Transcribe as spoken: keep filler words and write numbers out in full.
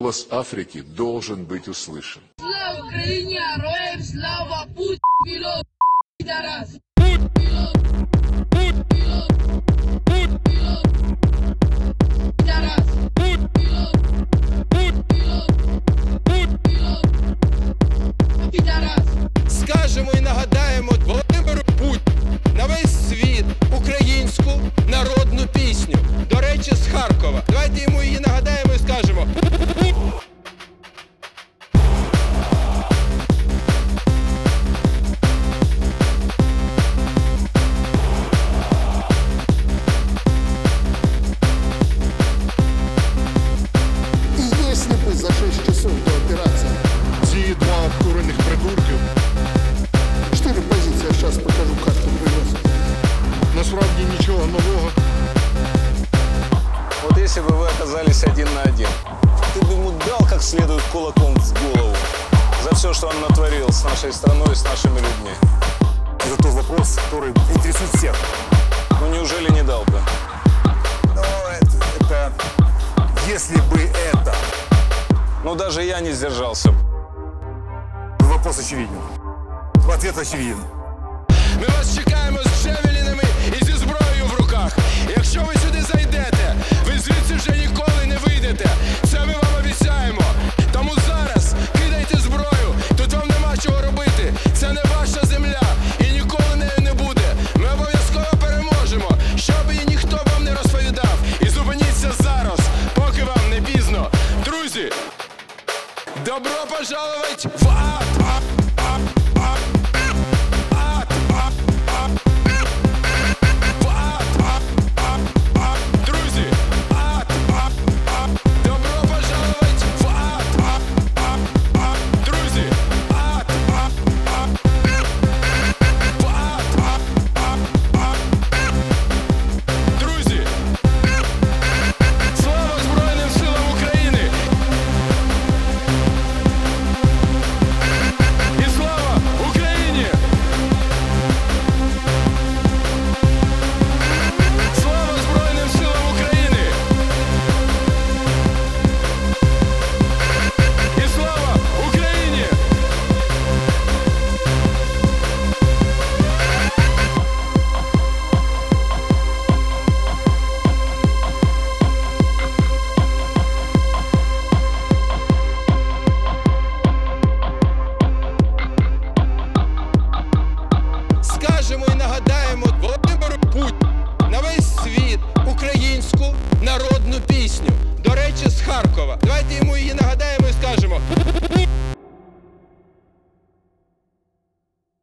Голос Африки должен быть услышан. Слава Украине, героям слава, путь пилот, пидорас. Скажемо і нагадаємо Володимиру Путіну на весь світ українську народну пісню. До речі, з Харкова. Давайте йому її нагадаємо і скажемо. И если бы за шесть часов до операции Ці два обкурених придурків четыре позиции, я сейчас покажу карту привез. насправді нічого нового. Вот если бы вы оказались один на один, ты бы ему дал как следует кулаком в голову за все, что он натворил с нашей страной и с нашими людьми. Это тот вопрос, который интересует всех. Ну неужели не дал бы? Но это, это... Если бы это... Ну даже я не сдержался. Вопрос очевиден. Ответ очевиден. Ми вас чекаємо з джевелінами і зі зброєю в руках. Якщо ви сюди зайдете, ви звідси вже ніколи не вийдете. Це ми вам обіцяємо. Тому зараз кидайте зброю, тут вам нема чого робити. Це не ваша земля і ніколи нею не буде. Ми обов'язково переможемо, щоб і ніхто вам не розповідав. І зупиніться зараз, поки вам не пізно. Друзі, добро пожаловать в ад! Друзі, ад! Добро пожаловать в ад! Друзі, ад! В ад! Друзі, слава Збройним силам України! І слава Україні! Слава Збройним силам України! І слава Україні! Скажемо і нагадаємо Володимиру Путіну на весь світ українську народну пісню. До речі, з Харкова. Давайте йому її нагадаємо і скажемо.